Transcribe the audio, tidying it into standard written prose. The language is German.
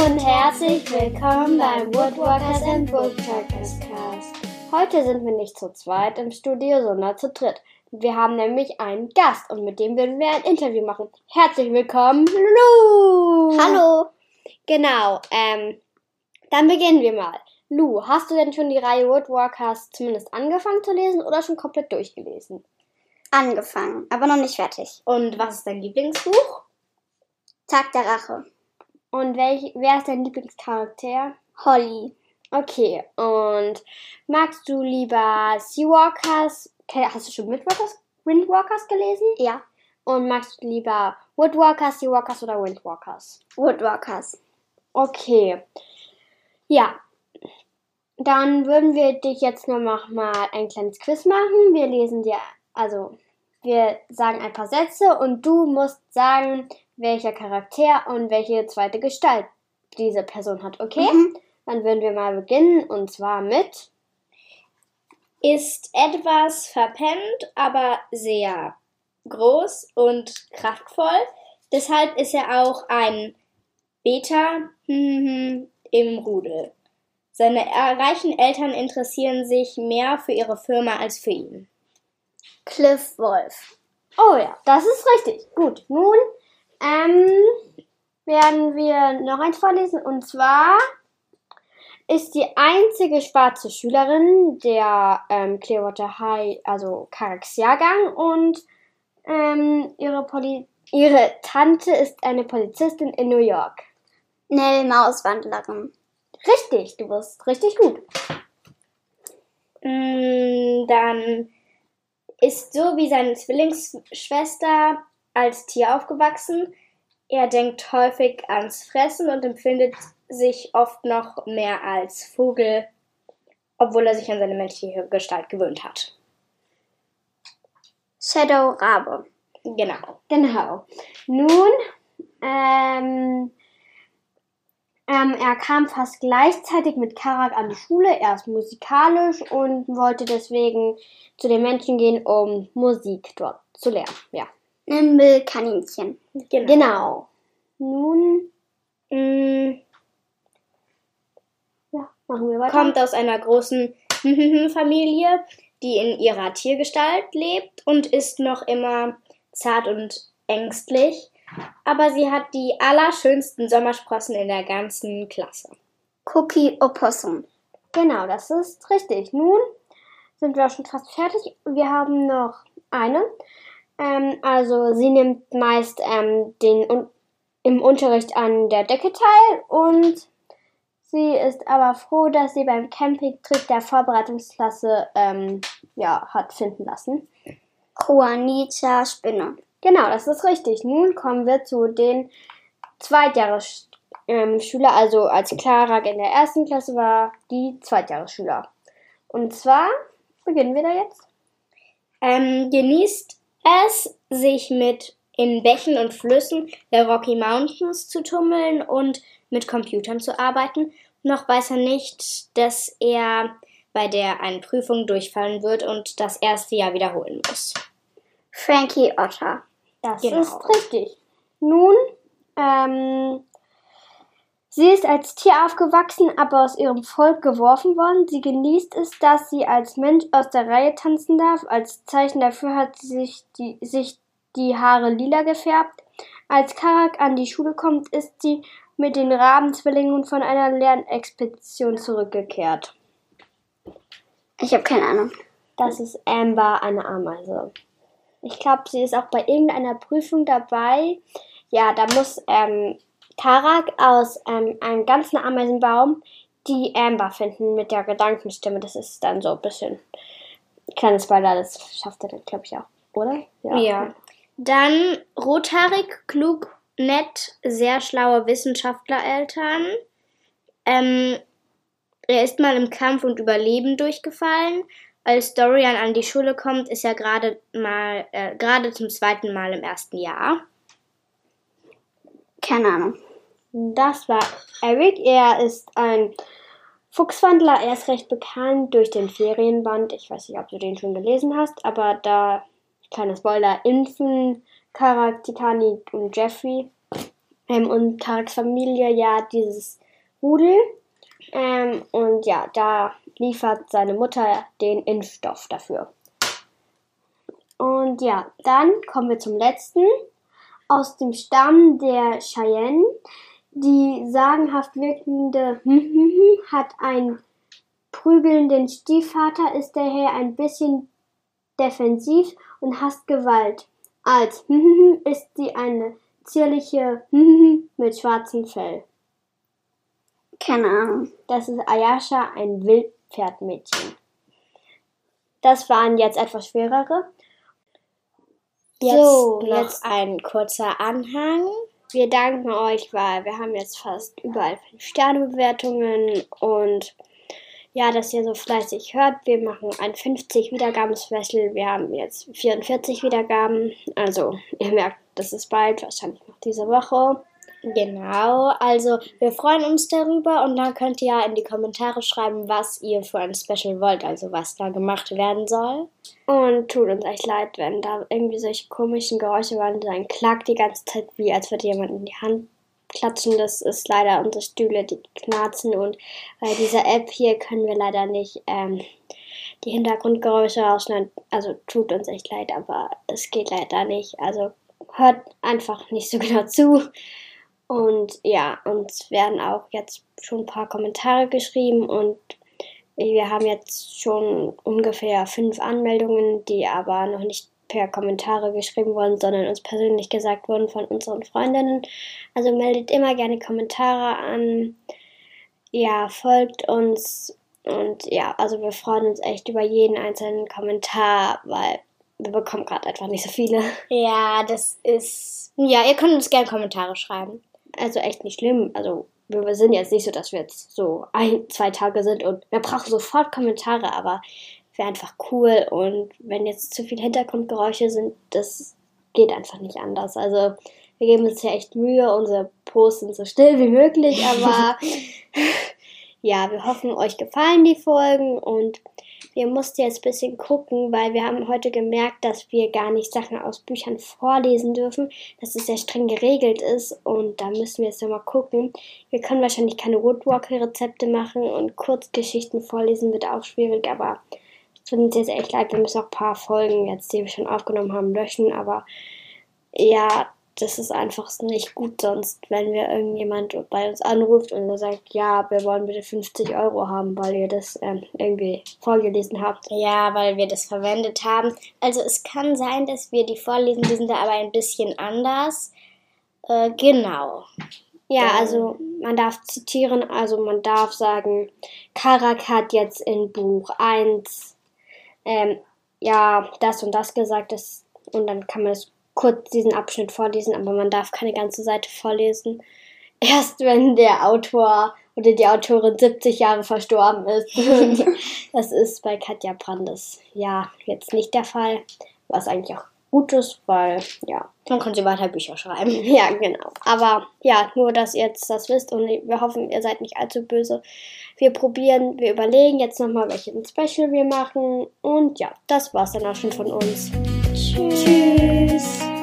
und herzlich willkommen beim Woodwalkers and Woodpeckers Cast. Heute sind wir nicht zu zweit im Studio, sondern zu dritt. Wir haben nämlich einen Gast und mit dem werden wir ein Interview machen. Herzlich willkommen, Lou! Hallo! Genau, dann beginnen wir mal. Lou, hast du denn schon die Reihe Woodwalkers zumindest angefangen zu lesen oder schon komplett durchgelesen? Angefangen, aber noch nicht fertig. Und was ist dein Lieblingsbuch? Tag der Rache. Und wer ist dein Lieblingscharakter? Holly. Okay, und magst du lieber Seawalkers? Hast du schon Windwalkers gelesen? Ja. Und magst du lieber Woodwalkers, Seawalkers oder Windwalkers? Woodwalkers. Okay. Ja. Dann würden wir dich jetzt nur noch mal ein kleines Quiz machen. Wir sagen ein paar Sätze und du musst sagen, welcher Charakter und welche zweite Gestalt diese Person hat, okay? Dann würden wir mal beginnen und zwar mit: Ist etwas verpennt, aber sehr groß und kraftvoll. Deshalb ist er auch ein Beta im Rudel. Seine reichen Eltern interessieren sich mehr für ihre Firma als für ihn. Cliff Wolf. Oh ja, das ist richtig. Gut, nun werden wir noch eins vorlesen. Und zwar ist die einzige schwarze Schülerin der Clearwater High, also Karaks Jahrgang. Und ihre Tante ist eine Polizistin in New York. Nell Mauswandlerin. Richtig, du bist richtig gut. Dann ist so wie seine Zwillingsschwester als Tier aufgewachsen. Er denkt häufig ans Fressen und empfindet sich oft noch mehr als Vogel, obwohl er sich an seine menschliche Gestalt gewöhnt hat. Shadow Rabe. Genau. Nun, er kam fast gleichzeitig mit Karak an die Schule. Er ist musikalisch und wollte deswegen zu den Menschen gehen, um Musik dort zu lernen. Ja. Nimble-Kaninchen. Genau. Nun, machen wir weiter. Kommt aus einer großen Familie, die in ihrer Tiergestalt lebt und ist noch immer zart und ängstlich. Aber sie hat die allerschönsten Sommersprossen in der ganzen Klasse. Cookie Opossum. Genau, das ist richtig. Nun sind wir schon fast fertig. Wir haben noch eine. Also sie nimmt meist im Unterricht an der Decke teil und sie ist aber froh, dass sie beim Campingtrip der Vorbereitungsklasse hat finden lassen. Juanita Spinne. Genau, das ist richtig. Nun kommen wir zu den Zweitjahresschüler. Also als Clara in der ersten Klasse war, die Zweitjahresschüler. Und zwar beginnen wir da jetzt. Genießt es, sich in Bächen und Flüssen der Rocky Mountains zu tummeln und mit Computern zu arbeiten. Noch weiß er nicht, dass er bei der einen Prüfung durchfallen wird und das erste Jahr wiederholen muss. Frankie Otter. Das ist richtig. Nun, sie ist als Tier aufgewachsen, aber aus ihrem Volk geworfen worden. Sie genießt es, dass sie als Mensch aus der Reihe tanzen darf. Als Zeichen dafür hat sie sich die Haare lila gefärbt. Als Karak an die Schule kommt, ist sie mit den Rabenzwillingen von einer Lernexpedition zurückgekehrt. Ich habe keine Ahnung. Das ist Amber, eine Ameise. Ich glaube, sie ist auch bei irgendeiner Prüfung dabei. Ja, da muss Karak aus einem ganzen Ameisenbaum die Amber finden mit der Gedankenstimme. Das ist dann so ein bisschen kleines Spoiler, das schafft er dann, glaube ich, auch, oder? Ja. Dann rothaarig, klug, nett, sehr schlaue Wissenschaftlereltern. Er ist mal im Kampf und Überleben durchgefallen. Als Dorian an die Schule kommt, ist er gerade zum zweiten Mal im ersten Jahr. Keine Ahnung. Das war Eric. Er ist ein Fuchswandler. Er ist recht bekannt durch den Ferienband. Ich weiß nicht, ob du den schon gelesen hast, aber da, kleiner Spoiler, Infant, Karak, Titanic und Jeffrey. Und Tareks Familie ja dieses Rudel. Und ja, da liefert seine Mutter den Impfstoff dafür. Und ja, dann kommen wir zum letzten. Aus dem Stamm der Cheyenne. Die sagenhaft wirkende hat einen prügelnden Stiefvater, ist daher ein bisschen defensiv und hasst Gewalt. Als ist sie eine zierliche mit schwarzem Fell. Keine Ahnung. Das ist Ayasha, ein Wildpferdmädchen. Das waren jetzt etwas schwerere. Jetzt ein kurzer Anhang. Wir danken euch, weil wir haben jetzt fast überall 5-Sterne-Bewertungen und ja, dass ihr so fleißig hört. Wir machen ein 50 Wiedergaben-Special. Wir haben jetzt 44 Wiedergaben. Also ihr merkt, das ist bald, wahrscheinlich noch diese Woche. Genau, also wir freuen uns darüber und dann könnt ihr ja in die Kommentare schreiben, was ihr für ein Special wollt, also was da gemacht werden soll. Und tut uns echt leid, wenn da irgendwie solche komischen Geräusche waren, dann klackt die ganze Zeit, wie als würde jemand in die Hand klatschen. Das ist leider unsere Stühle, die knarzen und bei dieser App hier können wir leider nicht die Hintergrundgeräusche rausschneiden. Also tut uns echt leid, aber es geht leider nicht. Also hört einfach nicht so genau zu. Und ja, uns werden auch jetzt schon ein paar Kommentare geschrieben und wir haben jetzt schon ungefähr 5 Anmeldungen, die aber noch nicht per Kommentare geschrieben wurden, sondern uns persönlich gesagt wurden von unseren Freundinnen. Also meldet immer gerne Kommentare an. Ja, folgt uns und ja, also wir freuen uns echt über jeden einzelnen Kommentar, weil wir bekommen gerade einfach nicht so viele. Ja, ihr könnt uns gerne Kommentare schreiben. Also echt nicht schlimm. Also wir sind jetzt nicht so, dass wir jetzt so 1-2 Tage sind und wir brauchen sofort Kommentare, aber wäre einfach cool. Und wenn jetzt zu viele Hintergrundgeräusche sind, das geht einfach nicht anders. Also wir geben uns ja echt Mühe, unsere Posts sind so still wie möglich, aber ja, wir hoffen, euch gefallen die Folgen und wir mussten jetzt ein bisschen gucken, weil wir haben heute gemerkt, dass wir gar nicht Sachen aus Büchern vorlesen dürfen, dass es sehr streng geregelt ist und da müssen wir jetzt nochmal gucken. Wir können wahrscheinlich keine Woodwalker-Rezepte machen und Kurzgeschichten vorlesen wird auch schwierig, aber es tut uns jetzt echt leid, wir müssen auch ein paar Folgen jetzt, die wir schon aufgenommen haben, löschen, aber ja, das ist einfach nicht gut sonst, wenn wir irgendjemand bei uns anruft und sagt, ja, wir wollen bitte 50 € haben, weil ihr das irgendwie vorgelesen habt. Ja, weil wir das verwendet haben. Also es kann sein, dass wir die vorlesen, die sind da aber ein bisschen anders. Genau. Ja, also man darf zitieren, also man darf sagen, Karak hat jetzt in Buch 1 ja, das und das gesagt ist und dann kann man es kurz diesen Abschnitt vorlesen, aber man darf keine ganze Seite vorlesen. Erst wenn der Autor oder die Autorin 70 Jahre verstorben ist. Und das ist bei Katja Brandes ja jetzt nicht der Fall, was eigentlich auch gut ist, weil ja. Dann könnt ihr weiter Bücher schreiben. Ja, genau. Aber ja, nur, dass ihr jetzt das wisst und wir hoffen, ihr seid nicht allzu böse. Wir überlegen jetzt nochmal, welchen Special wir machen und ja, das war's dann auch schon von uns. Tschüss.